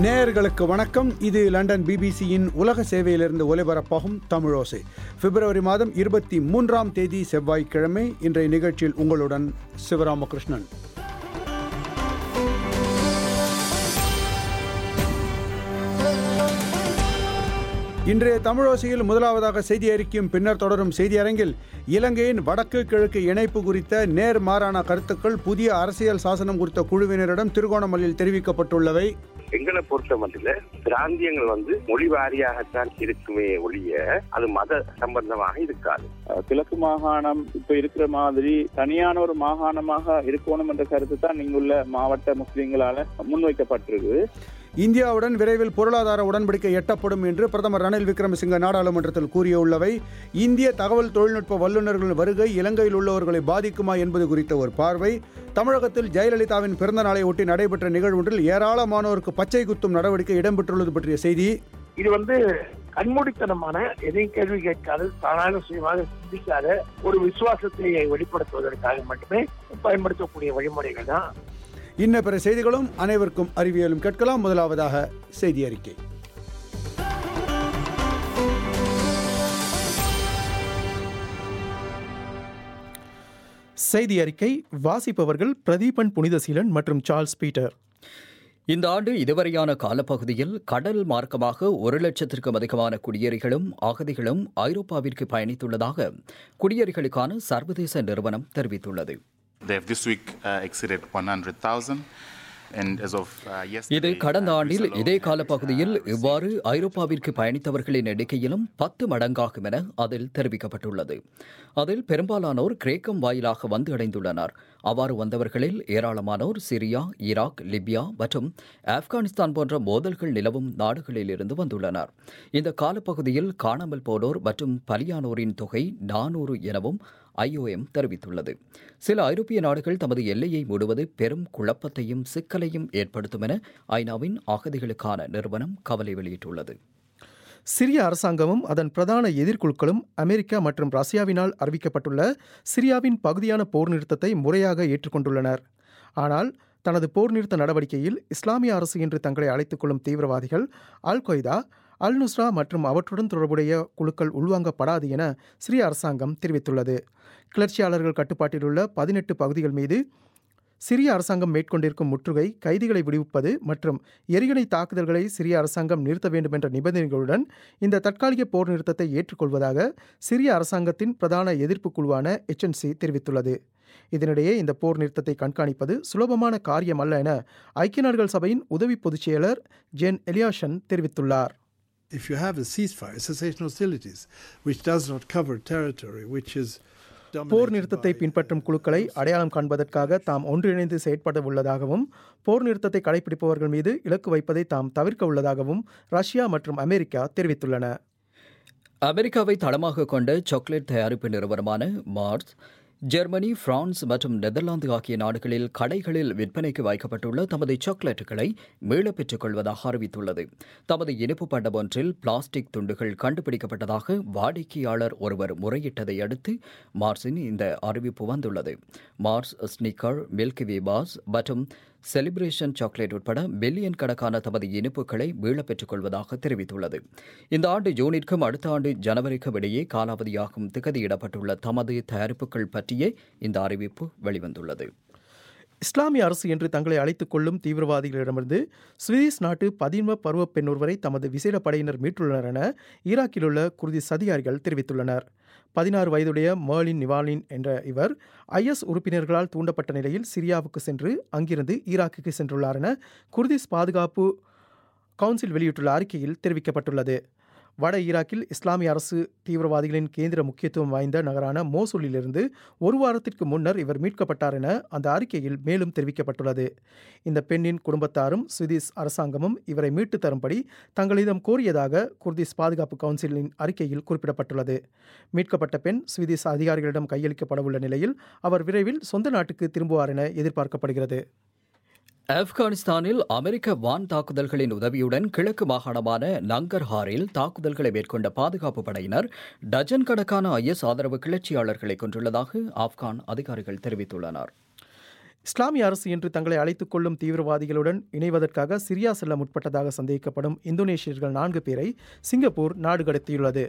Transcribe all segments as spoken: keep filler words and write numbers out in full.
நேயர்களுக்கு வணக்கம். இது லண்டன் பிபிசியின் உலக சேவையிலிருந்து ஒலிபரப்பாகும் தமிழோசை. பிப்ரவரி மாதம் இருபத்தி மூன்றாம் தேதி செவ்வாய்க்கிழமை. இன்றைய நிகழ்ச்சியில் உங்களுடன் சிவராமகிருஷ்ணன். இன்றைய தமிழோசையில் முதலாவதாக செய்தி அறிக்கையும் பின்னர் தொடரும் செய்தி அரங்கில் இலங்கையின் வடக்கு கிழக்கு இணைப்பு குறித்த நேர்மாறான கருத்துக்கள் புதிய அரசியல் சாசனம் குறித்த குழுவினரிடம் திருகோணமலையில் தெரிவிக்கப்பட்டுள்ளவை. எங்களை பொறுத்த மட்டும் பிராந்தியங்கள் வந்து மொழி வாரியாகத்தான் இருக்குமே ஒழிய அது மத சம்பந்தமாக இருக்காது. கிழக்கு மாகாணம் இப்ப இருக்கிற மாதிரி தனியான ஒரு மாகாணமாக இருக்கணும் என்ற கருத்து தான் இங்குள்ள மாவட்ட முஸ்லிம்களால முன்வைக்கப்பட்டிருக்கு. இந்தியாவுடன் விரைவில் பொருளாதார உடன்படிக்கை எட்டப்படும் என்று பிரதமர் ரணில் விக்ரமசிங்க நாடாளுமன்றத்தில் கூறியுள்ளவை. இந்திய தகவல் தொழில்நுட்ப வல்லுநர்களின் வருகை இலங்கையில் உள்ளவர்களை பாதிக்குமா என்பது குறித்த ஒரு பார்வை. தமிழகத்தில் ஜெயலலிதாவின் பிறந்த நாளை ஒட்டி நடைபெற்ற நிகழ்வொன்றில் ஏராளமானோருக்கு பச்சை குத்தும் நடவடிக்கை இடம்பெற்றுள்ளது பற்றிய செய்தி. இது வந்து கண்மூடித்தனமான, எதையும் கேள்வி கேட்காத, தானாக சுயமாக சிந்திக்காத ஒரு விசுவாசத்தை வெளிப்படுத்துவதற்காக மட்டுமே பயன்படுத்தக்கூடிய வழிமுறைகள் தான். இன்ன பிற செய்திகளும் அனைவருக்கும் அறிவியலும் கேட்கலாம். முதலாவதாக செய்தி அறிக்கை. செய்தி அறிக்கை வாசிப்பவர்கள் பிரதீபன் புனிதசீலன் மற்றும் சார்ல்ஸ் பீட்டர். இந்த ஆண்டு இதுவரையான காலப்பகுதியில் கடல் மார்க்கமாக ஒரு லட்சத்திற்கும் அதிகமான குடியேறிகளும் அகதிகளும் ஐரோப்பாவிற்கு பயணித்துள்ளதாக குடியேறிகளுக்கான சர்வதேச நிறுவனம் தெரிவித்துள்ளது. They have this week uh, exceeded one hundred thousand. இது கடந்த ஆண்டில் இதே காலப்பகுதியில் இவ்வாறு ஐரோப்பாவிற்கு பயணித்தவர்களின் எண்ணிக்கையிலும் பத்து மடங்காகும் என அதில் தெரிவிக்கப்பட்டுள்ளது. அதில் பெரும்பாலானோர் கிரேக்கம் வாயிலாக வந்து அடைந்துள்ளனர். அவ்வாறு வந்தவர்களில் ஏராளமானோர் சிரியா, ஈராக், லிபியா மற்றும் ஆப்கானிஸ்தான் போன்ற மோதல்கள் நிலவும் நாடுகளில் இருந்து வந்துள்ளனர். இந்த காலப்பகுதியில் காணாமல் போனோர் மற்றும் பலியானோரின் தொகை நானூறு எனவும் ஐஓஎம் தெரிவித்துள்ளது. சில ஐரோப்பிய நாடுகள் தமது எல்லையை மூடுவது பெரும் குழப்பத்தையும் சிக்கலையும் ஏற்படுத்தும் என ஐநாவின் அகதிகளுக்கான நிறுவனம் கவலை வெளியிட்டுள்ளது. சிரிய அரசாங்கமும் அதன் பிரதான எதிர்குழுக்களும் அமெரிக்கா மற்றும் ரஷ்யாவினால் அறிவிக்கப்பட்டுள்ள சிரியாவின் பகுதியான போர் நிறுத்தத்தை முறையாக ஏற்றுக்கொண்டுள்ளனர். ஆனால் தனது போர் நிறுத்த நடவடிக்கையில் இஸ்லாமிய அரசு என்று தங்களை அழைத்துக் கொள்ளும் தீவிரவாதிகள் அல் கொய்தா, அல் நுஸ்ரா மற்றும் அவற்றுடன் தொடர்புடைய குழுக்கள் உள்வாங்கப்படாது என சிரிய அரசாங்கம் தெரிவித்துள்ளது. கிளர்ச்சியாளர்கள் கட்டுப்பாட்டில் உள்ள பதினெட்டு பகுதிகள் மீது சிரிய அரசாங்கம் மேற்கொண்டிருக்கும் முற்றுகை, கைதிகளை விடுவிப்பது மற்றும் எரிகணை தாக்குதல்களை சிரிய அரசாங்கம் நிறுத்த வேண்டும் என்ற நிபந்தனைகளுடன் இந்த தற்காலிக போர் நிறுத்தத்தை ஏற்றுக்கொள்வதாக சிரிய அரசாங்கத்தின் பிரதான எதிர்ப்பு குழுவான எச்என்சி தெரிவித்துள்ளது. இதனிடையே இந்த போர் நிறுத்தத்தை கண்காணிப்பது சுலபமான காரியம் அல்ல என ஐக்கிய நாடுகள் சபையின் உதவி பொதுச் செயலர் ஜென் எலியாஷன் தெரிவித்துள்ளார். If you have a ceasefire, cessation hostilities, which does not cover territory, which is போர் நிறுத்தத்தை பின்பற்றும் குழுக்களை அடையாளம் காண்பதற்காக தாம் ஒன்றிணைந்து செயற்பட உள்ளதாகவும் போர் நிறுத்தத்தை கடைபிடிப்பவர்கள் மீது இலக்கு வைப்பதை தாம் தவிர்க்க உள்ளதாகவும் ரஷ்யா மற்றும் அமெரிக்கா தெரிவித்துள்ளன. அமெரிக்காவை தளமாக கொண்ட சாக்லேட் தயாரிப்பு நிறுவனமான மார்ஸ் ஜெர்மனி, பிரான்ஸ் மற்றும் நெதர்லாந்து ஆகிய நாடுகளில் கடைகளில் விற்பனைக்கு வைக்கப்பட்டுள்ள தமது சாக்லேட்டுகளை மீளப் பெற்றுக் கொள்வதாக அறிவித்துள்ளது. தமது இனிப்பு பண்டம் ஒன்றில் பிளாஸ்டிக் துண்டுகள் கண்டுபிடிக்கப்பட்டதாக வாடிக்கையாளர் ஒருவர் முறையிட்டதை அடுத்து மார்ஸின் இந்த அறிவிப்பு வந்துள்ளது. Mars, Snickers, Milky Way bars மற்றும் செலிப்ரேஷன் சாக்லேட் உட்பட பில்லியன் கணக்கான தமது இனிப்புகளை மீளப் பெற்றுக் கொள்வதாக தெரிவித்துள்ளது. இந்த ஆண்டு ஜூனிற்கும் அடுத்த ஆண்டு ஜனவரிக்கும் இடையே காலாவதியாகும் திகதியிடப்பட்டுள்ள தமது தயாரிப்புகள் பற்றிய இந்த அறிவிப்பு வெளிவந்துள்ளது. இஸ்லாமிய அரசு என்று தங்களை அழைத்துக் கொள்ளும் தீவிரவாதிகளிடமிருந்து சுவிஸ் நாட்டு பதின்ம பருவ பெண் ஒருவரை தமது விசேட படையினர் மீட்டுள்ளனர் என ஈராக்கில் உள்ள குர்திஸ் அதிகாரிகள் தெரிவித்துள்ளனர். பதினாறு வயதுடைய மேர்லின் நிவாலின் என்ற இவர் ஐஎஸ் உறுப்பினர்களால் தூண்டப்பட்ட நிலையில் சிரியாவுக்கு சென்று அங்கிருந்து ஈராக்குக்கு சென்றுள்ளார் என குர்திஸ் பாதுகாப்பு கவுன்சில் வெளியிட்டுள்ள அறிக்கையில் தெரிவிக்கப்பட்டுள்ளது. வட ஈராக்கில் இஸ்லாமிய அரசு தீவிரவாதிகளின் கேந்திர முக்கியத்துவம் வாய்ந்த நகரான மோசூலிலிருந்து ஒரு வாரத்திற்கு முன்னர் இவர் மீட்கப்பட்டார் என அந்த அறிக்கையில் மேலும் தெரிவிக்கப்பட்டுள்ளது. இந்த பெண்ணின் குடும்பத்தாரும் சுவிஸ் அரசாங்கமும் இவரை மீட்டு தரும்படி தங்களிடம் கோரியதாக குர்திஸ் பாதுகாப்பு கவுன்சிலின் அறிக்கையில் குறிப்பிடப்பட்டுள்ளது. மீட்கப்பட்ட பெண் சுவிஸ் அதிகாரிகளிடம் கையளிக்கப்படவுள்ள நிலையில் அவர் விரைவில் சொந்த நாட்டுக்கு திரும்புவார் என எதிர்பார்க்கப்படுகிறது. ஆப்கானிஸ்தானில் அமெரிக்க வான் தாக்குதல்களின் உதவியுடன் கிழக்கு மாகாணமான நங்கர்ஹாரில் தாக்குதல்களை மேற்கொண்ட பாதுகாப்பு படையினர் டஜன் கணக்கான ஐஎஸ் ஆதரவு கிளர்ச்சியாளர்களை கொண்டுள்ளதாக ஆப்கான் அதிகாரிகள் தெரிவித்துள்ளனர். இஸ்லாமிய அரசு என்று தங்களை அழைத்துக் கொள்ளும் தீவிரவாதிகளுடன் இணைவதற்காக சிரியா செல்ல முற்பட்டதாக சந்தேகிக்கப்படும் இந்தோனேஷியர்கள் நான்கு பேரை சிங்கப்பூர் நாடு கடத்தியுள்ளது.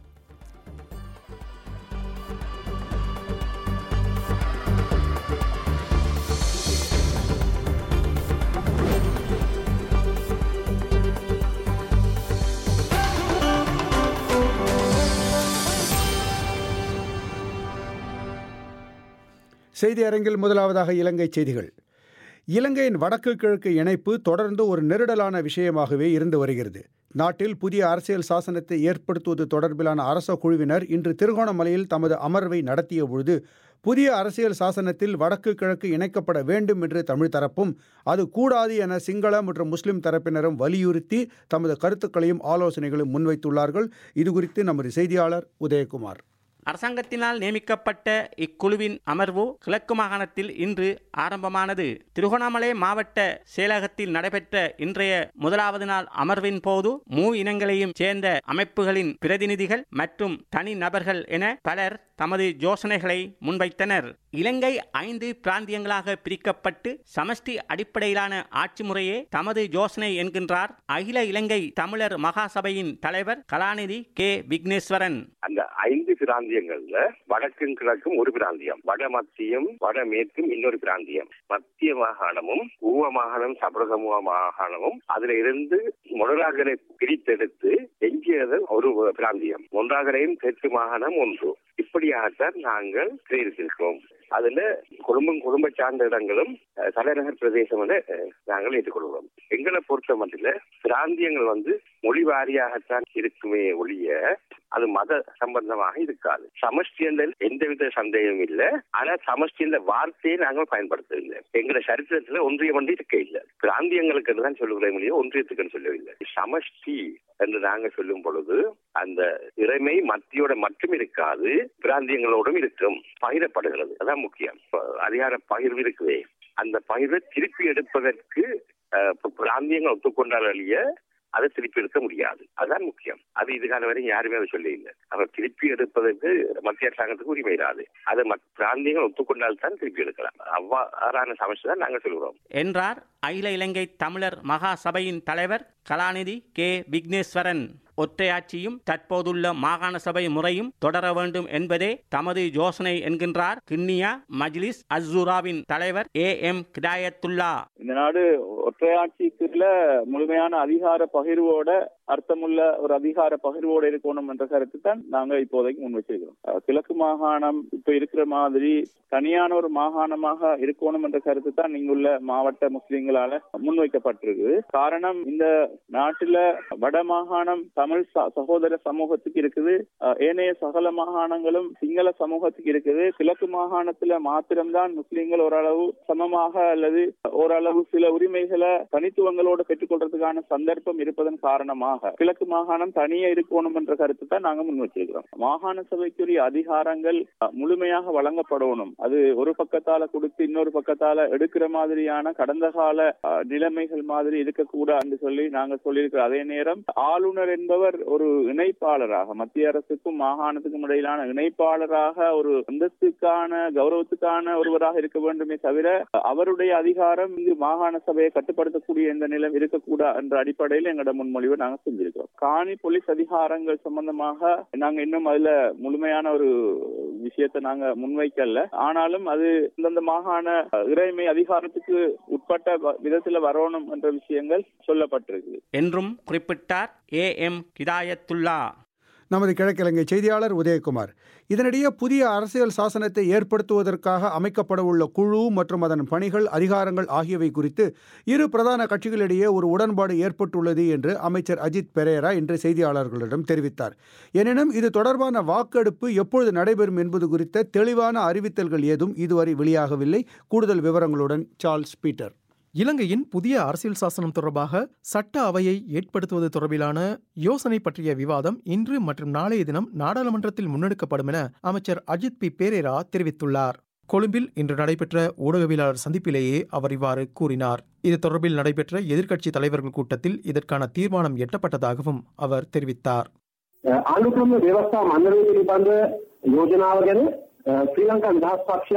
செய்தி அரங்கில் முதலாவதாக இலங்கை செய்திகள். இலங்கையின் வடக்கு கிழக்கு இணைப்பு தொடர்ந்து ஒரு நெருடலான விஷயமாகவே இருந்து வருகிறது. நாட்டில் புதிய அரசியல் சாசனத்தை ஏற்படுத்துவது தொடர்பிலான அரச குழுவினர் இன்று திருகோணமலையில் தமது அமர்வை நடத்திய பொழுது புதிய அரசியல் சாசனத்தில் வடக்கு கிழக்கு இணைக்கப்பட வேண்டும் என்று தமிழ் தரப்பும் அது கூடாது என சிங்கள மற்றும் முஸ்லிம் தரப்பினரும் வலியுறுத்தி தமது கருத்துக்களையும் ஆலோசனைகளும் முன்வைத்துள்ளார்கள். இதுகுறித்து நமது செய்தியாளர் உதயகுமார். அரசாங்கத்தினால் நியமிக்கப்பட்ட இக்குழுவின் அமர்வு கிழக்கு மாகாணத்தில் இன்று ஆரம்பமானது. திருகோணமலை மாவட்ட செயலகத்தில் நடைபெற்ற இன்றைய முதலாவது நாள் அமர்வின் போது மூ இனங்களையும் சேர்ந்த அமைப்புகளின் பிரதிநிதிகள் மற்றும் தனி நபர்கள் என பலர் தமது யோசனைகளை முன்வைத்தனர். இலங்கை ஐந்து பிராந்தியங்களாக பிரிக்கப்பட்டு சமஷ்டி அடிப்படையிலான ஆட்சி முறையே தமது யோசனை என்கின்றார் அகில இலங்கை தமிழர் மகாசபையின் தலைவர் கலாநிதி கே விக்னேஸ்வரன். அந்த ஐந்து பிராந்தியங்கள்ல வடக்கும் கிழக்கும் ஒரு பிராந்தியம், வட மத்தியும் வட மேற்கும் இன்னொரு பிராந்தியம், மத்திய மாகாணமும் ஊவ மாகாணம் சபரகமுவ மாகாணமும் அதுல இருந்து மொனராகரை பிரித்தெடுத்து எஞ்சியது ஒரு பிராந்தியம், மொன்றாகரையும் தெற்கு மாகாணம் ஒன்று. இப்படியாகத்தான் நாங்கள் பிரித்திருக்கிறோம். அதுல குடும்பம் குடும்ப சார்ந்த இடங்களும் தலைநகர் பிரதேசம் என நாங்கள் ஏற்றுக்கொள்கிறோம். எங்களை பொறுத்த மட்டும் பிராந்தியங்கள் வந்து மொழி வாரியாகத்தான் இருக்குமே ஒழிய அது மத சம்பந்தமாக இருக்காது. சமஷ்டி என்ற எந்தவித சந்தேகமும் இல்லை. ஆனா சமஷ்டி என்ற வார்த்தையை நாங்கள் பயன்படுத்தவில்லை. எங்களை சரித்திரத்துல ஒன்றியம் வந்து இருக்க இல்லை. பிராந்தியங்களுக்கு தான் சொல்லுகிறேன் இல்லையோ ஒன்றியத்துக்குன்னு சொல்லவில்லை. சமஷ்டி என்று நாங்கள் சொல்லும் பொழுது அந்த இறைமை மத்தியோட மட்டும் இருக்காது, பிராந்தியங்களோடும் இருக்கும், பகிரப்படுகிறது. அதான் முக்கியம். அதிகார பகிர்வு இருக்குவே, அந்த பகிர்வை திருப்பி எடுப்பதற்கு பிராந்தியங்கள் ஒத்துக்கொண்டால் அழிய அதை திருப்பி எடுக்க முடியாது. அதுதான் முக்கியம். அது இதுக்கான வரை யாருமே அதை சொல்ல இல்லை. அவர் திருப்பி எடுப்பதற்கு மத்திய அரசாங்கத்துக்கு உரிமை இராது. அதை பிராந்தியங்கள் ஒத்துக்கொண்டால் தான் திருப்பி எடுக்கலாம். அவ்வாறான சமஸ்தை தான் நாங்கள் சொல்கிறோம் என்றார் அகில இலங்கை தமிழர் மகா சபையின் தலைவர் கலாநிதி கே விக்னேஸ்வரன். ஒற்றையாட்சியும் தற்போதுள்ள மாகாண சபை முறையும் தொடர வேண்டும் என்பதே தமது யோசனை என்கின்றார் கிண்ணியா மஜ்லிஸ் அஸ்ஸூராவின் தலைவர் ஏ எம் கிடாயத்துல்லா. இந்த நாடு ஒற்றையாட்சிக்குள்ள முழுமையான அதிகார பகிர்வோட அர்த்தமுள்ள ஒரு அதிகார பகிர்வோடு இருக்கணும் என்ற கருத்து தான் நாங்கள் இப்போதைக்கு முன் வச்சிருக்கிறோம். கிழக்கு மாகாணம் இப்ப இருக்கிற மாதிரி தனியான ஒரு மாகாணமாக இருக்கணும் என்ற கருத்து தான் இங்குள்ள மாவட்ட முஸ்லிம்களால முன்வைக்கப்பட்டிருக்கு. காரணம், இந்த நாட்டுல வட மாகாணம் தமிழ் சகோதர சமூகத்துக்கு இருக்குது, ஏனைய சகல மாகாணங்களும் சிங்கள சமூகத்துக்கு இருக்குது. கிழக்கு மாகாணத்துல மாத்திரம்தான் முஸ்லிம்கள் ஓரளவு சமமாக அல்லது ஓரளவு சில உரிமைகளை தனித்துவங்களோடு பெற்றுக்கொள்றதுக்கான சந்தர்ப்பம் இருப்பதன் காரணமாக கிழக்கு மாகாணம் தனியே இருக்கணும் என்ற கருத்து தான் நாங்க முன் வச்சிருக்கிறோம். மாகாண சபைக்குரிய அதிகாரங்கள் முழுமையாக வழங்கப்படணும். அது ஒரு பக்கத்தால கொடுத்து இன்னொரு பக்கத்தால எடுக்கிற மாதிரியான கடந்த கால நிலைமைகள் மாதிரி இருக்கக்கூடாது சொல்லி நாங்க சொல்லியிருக்கிறோம். அதே நேரம் ஆளுநர் என்பவர் ஒரு இணைப்பாளராக, மத்திய அரசுக்கும் மாகாணத்துக்கும் இடையிலான இணைப்பாளராக ஒரு அந்தஸ்துக்கான கௌரவத்துக்கான ஒருவராக இருக்க வேண்டுமே தவிர அவருடைய அதிகாரம் இங்கு மாகாண சபையை கட்டுப்படுத்தக்கூடிய எந்த நிலம் இருக்கக்கூடாது என்ற அடிப்படையில் எங்களோட முன்மொழிவை நாங்கள் செஞ்சிருக்கிறோம். காணி போலீஸ் அதிகாரங்கள் சம்பந்தமாக நாங்க இன்னும் அதுல முழுமையான ஒரு விஷயத்தை நாங்க முன்வைக்கல. ஆனாலும் அது இந்தந்த மாகாண இறைமை அதிகாரத்துக்கு உட்பட்ட விதத்துல வரணும் என்ற விஷயங்கள் சொல்லப்பட்டிருக்கு என்றும் குறிப்பிட்டார் ஏ எம் கிதாயத்துல்லா. நமது கிழக்கிழங்கை செய்தியாளர் உதயகுமார். இதனிடையே புதிய அரசியல் சாசனத்தை ஏற்படுத்துவதற்காக அமைக்கப்படவுள்ள குழு மற்றும் அதன் பணிகள், அதிகாரங்கள் ஆகியவை குறித்து இரு பிரதான கட்சிகளிடையே ஒரு உடன்பாடு ஏற்பட்டுள்ளது என்று அமைச்சர் அஜித் பெரேரா இன்று செய்தியாளர்களிடம் தெரிவித்தார். எனினும் இது தொடர்பான வாக்கெடுப்பு எப்பொழுது நடைபெறும் என்பது குறித்த தெளிவான அறிவித்தல்கள் ஏதும் இதுவரை வெளியாகவில்லை. கூடுதல் விவரங்களுடன் சார்ல்ஸ் பீட்டர். இலங்கையின் புதிய அரசியல் சாசனம் தொடர்பாக சட்ட அவையை ஏற்படுத்துவது தொடர்பிலான யோசனை பற்றிய விவாதம் இன்று மற்றும் நாளைய தினம் நாடாளுமன்றத்தில் முன்னெடுக்கப்படும் என அமைச்சர் அஜித் பி பெரேரா தெரிவித்துள்ளார். கொழும்பில் இன்று நடைபெற்ற ஊடகவியலாளர் சந்திப்பிலேயே அவர் இவ்வாறு கூறினார். இது தொடர்பில் நடைபெற்ற எதிர்க்கட்சி தலைவர்கள் கூட்டத்தில் இதற்கான தீர்மானம் எட்டப்பட்டதாகவும் அவர் தெரிவித்தார். ආණ්ඩුක්‍රම ව්‍යවස්ථා මණ්ඩලය පිළිබඳ යෝජනාව ගැන ශ්‍රී ලංකා නිදහස් පක්ෂයත්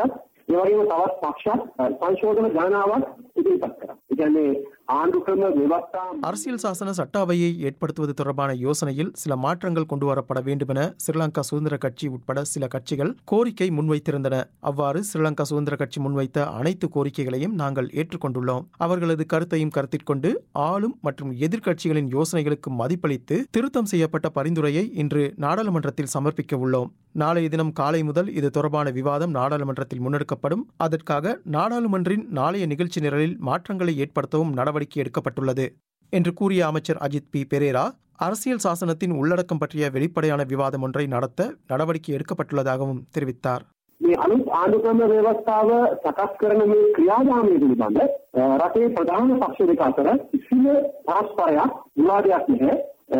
ඒ වගේම තවත් පක්ෂ සංශෝධන ගණනාවක් ඉදිරිපත් කරා. ඒ කියන්නේ ආණ්ඩු ක්‍රම ව්‍යවස්ථා அரசியல் சாசன சட்டாவையை ஏற்படுத்துவது தொடர்பான யோசனையில் சில மாற்றங்கள் கொண்டுவரப்பட வேண்டுமென ஸ்ரீலங்கா சுதந்திர கட்சி உட்பட சில கட்சிகள் கோரிக்கை முன்வைத்திருந்தன. அவ்வாறு ஸ்ரீலங்கா சுதந்திர கட்சி முன்வைத்த அனைத்து கோரிக்கைகளையும் நாங்கள் ஏற்றுக்கொண்டுள்ளோம். அவர்களது கருத்தையும் கருத்திற்கொண்டு ஆளும் மற்றும் எதிர்க்கட்சிகளின் யோசனைகளுக்கு மதிப்பளித்து திருத்தம் செய்யப்பட்ட பரிந்துரையை இன்று நாடாளுமன்றத்தில் சமர்ப்பிக்க உள்ளோம். நாளைய தினம் காலை முதல் இது தொடர்பான விவாதம் நாடாளுமன்றத்தில் முன்னெடுக்கப்படும். அதற்காக நாடாளுமன்றின் நாளைய நிகழ்ச்சி நிரலில் மாற்றங்களை ஏற்படுத்தவும் நடவடிக்கை எடுக்கப்பட்டுள்ளது என்று கூறிய அமைச்சர் அஜித் பி பெரேரா, அரசியல் சாசனத்தின் உள்ளடக்கம் பற்றிய வெளிப்படையான விவாதம் ஒன்றை நடத்த நடவடிக்கை எடுக்கப்பட்டுள்ளதாகவும் தெரிவித்தார். මේ අලුත් ආණ්ඩු ක්‍රම ව්‍යවස්ථාව සකස් කරන මේ ක්‍රියාදාමය පිළිබඳ රටේ ප්‍රධාන පක්ෂ දෙක අතර කිසිම පරස්පරයක් විවාදයක් නැහැ.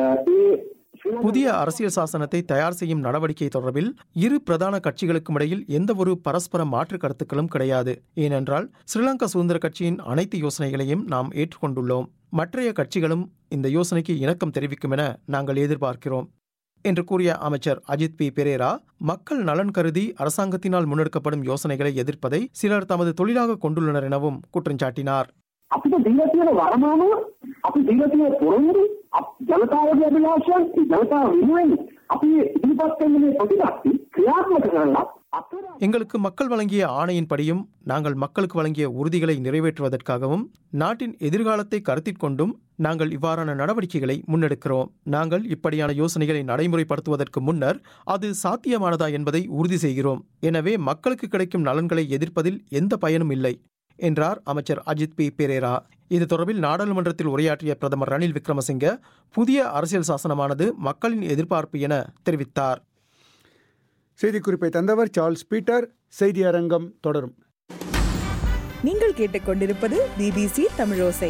ඒ புதிய அரசியல் சாசனத்தை தயார் செய்யும் நடவடிக்கை தொடர்பில் இரு பிரதான கட்சிகளுக்கும் இடையில் எந்தவொரு பரஸ்பர மாற்று கருத்துக்களும் கிடையாது. ஏனென்றால் ஸ்ரீலங்கா சுதந்திர கட்சியின் அனைத்து யோசனைகளையும் நாம் ஏற்றுக்கொண்டுள்ளோம். மற்றைய கட்சிகளும் இந்த யோசனைக்கு இணக்கம் தெரிவிக்கும் என நாங்கள் எதிர்பார்க்கிறோம் என்று கூறிய அமைச்சர் அஜித் பி பெரேரா, மக்கள் நலன் கருதி அரசாங்கத்தினால் முன்னெடுக்கப்படும் யோசனைகளை எதிர்ப்பதை சிலர் தமது தொழிலாக கொண்டுள்ளனர் எனவும் குற்றம் சாட்டினார். අපිට දීලා තියෙන වරමානව අපි දීලා තියෙන පොරොන්දු ජනතාවගේ අභිලාෂයන් ජනතාව වෙනුවෙන් අපි ඉදිරිපත් කරන මේ ප්‍රතිපත්ති ක්‍රියාත්මක කරලා எங்களுக்கு மக்கள் வழங்கிய ஆணையின்படியும் நாங்கள் மக்களுக்கு வழங்கிய உறுதிகளை நிறைவேற்றுவதற்காகவும் நாட்டின் எதிர்காலத்தை கருத்தில் கொண்டும் நாங்கள் இவ்வாறான நடவடிக்கைகளை முன்னெடுக்கிறோம். நாங்கள் இப்படியான யோசனைகளை நடைமுறைப்படுத்துவதற்கு முன்னர் அது சாத்தியமானதா என்பதை உறுதி செய்கிறோம். எனவே மக்களுக்கு கிடைக்கும் நலன்களை எதிர்ப்பதில் எந்த பயனும் இல்லை என்றார் அமைச்சர் அஜித் பி பெரேரா. இது தொடர்பில் நாடாளுமன்றத்தில் உரையாற்றிய பிரதமர் ரணில் விக்ரமசிங்க, புதிய அரசியல் சாசனமானது மக்களின் எதிர்பார்ப்பு என தெரிவித்தார். செய்திக்குறிப்பை தந்தவர் சார்ல்ஸ் பீட்டர். செய்தி அரங்கம் தொடரும். நீங்கள் கேட்டுக்கொண்டிருப்பது பிபிசி தமிழோசை.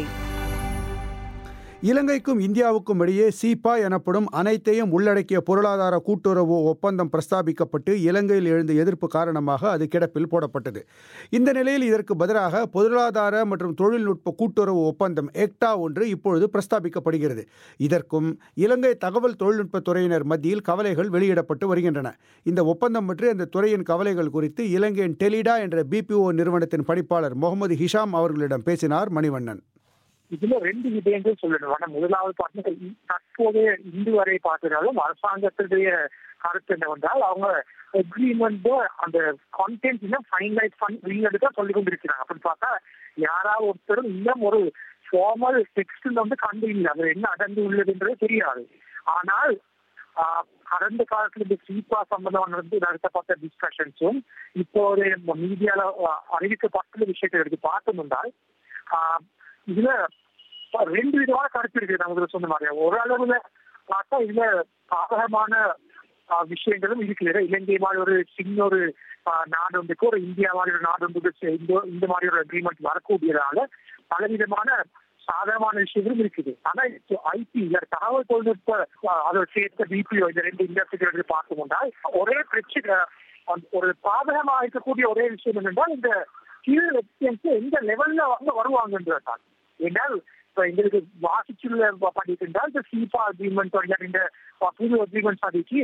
இலங்கைக்கும் இந்தியாவுக்கும் இடையே சீபா எனப்படும் அனைத்தையும் உள்ளடக்கிய பொருளாதார கூட்டுறவு ஒப்பந்தம் பிரஸ்தாபிக்கப்பட்டு இலங்கையில் எழுந்த எதிர்ப்பு காரணமாக அது கிடப்பில் போடப்பட்டது. இந்த நிலையில் இதற்கு பதிலாக பொருளாதார மற்றும் தொழில்நுட்ப கூட்டுறவு ஒப்பந்தம் எக்டா ஒன்று இப்பொழுது பிரஸ்தாபிக்கப்படுகிறது. இதற்கும் இலங்கை தகவல் தொழில்நுட்ப துறையினர் மத்தியில் கவலைகள் வெளியிடப்பட்டு வருகின்றன. இந்த ஒப்பந்தம் பற்றி அந்த துறையின் கவலைகள் குறித்து இலங்கையின் டெலிடா என்ற பிபிஓ நிறுவனத்தின் பணிப்பாளர் முகமது ஹிஷாம் அவர்களிடம் பேசினார் மணிவண்ணன். இதுல ரெண்டு விஷயங்கள் சொல்லணும். ஆனா முதலாவது பார்த்தீங்கன்னா தற்போதைய இன்று வரை பார்த்தாலும் அரசாங்கத்துடைய கருத்து என்னவென்றால் அவங்க அக்ரிமெண்ட் அந்த கான்டென்ட் இன்னும் ஃபைனலைஸ் பண்ணி தான் சொல்லி கொண்டிருக்கிறாங்க. அப்படின்னு பார்த்தா யாராவது ஒருத்தரும் இன்னும் ஒரு ஃபார்மல் டெக்ஸ்ட்ல வந்து கண்டு இல்லை, அது என்ன அடர்ந்து உள்ளதுன்றது தெரியாது. ஆனால் கடந்த காலத்துல இந்த சீப்பா சம்பந்தமான நடத்தப்பட்ட டிஸ்கஷன்ஸும் இப்போ ஒரு மீடியால அறிவிக்கப்பட்ட விஷயத்தை எடுத்து பார்த்தோம் என்றால் இதுல ரெண்டு விதமான கருத்து இருக்கு. நம்ம சொன்ன மாதிரி ஒரு அளவுல பார்த்தா இதுல சாதகமான விஷயங்களும் இருக்கிறது. இலங்கை மாதிரி ஒரு சின்ன ஒரு நாடு ஒன்றுக்கு ஒரு இந்தியா மாதிரி ஒரு நாடு ஒன்றுக்கு இந்த மாதிரி ஒரு அக்ரிமெண்ட் வரக்கூடியதால பலவிதமான சாதகமான விஷயங்களும் இருக்குது. ஆனா ஐடி தகவல் தொழில்நுட்ப அதை சேர்த்த பிபிஓ இந்த ரெண்டு இண்டஸ்ட்ரி பார்த்தோம்னா ஒரே பிரச்சனை ஒரு பாதகமாக இருக்கக்கூடிய ஒரே விஷயம் என்னென்றால் இந்த கீழ் எக்ஸ்பென்ஸ் எந்த லெவல்ல வந்து வருவாங்கன்றதான். ஏன்னால் இப்ப எங்களுக்கு வாசிச்சுள்ள பண்ணிட்டு இருந்தால் இந்த சீபா அக்ரிமெண்ட் இந்த புது அக்ரிமெண்ட் சாதிக்கு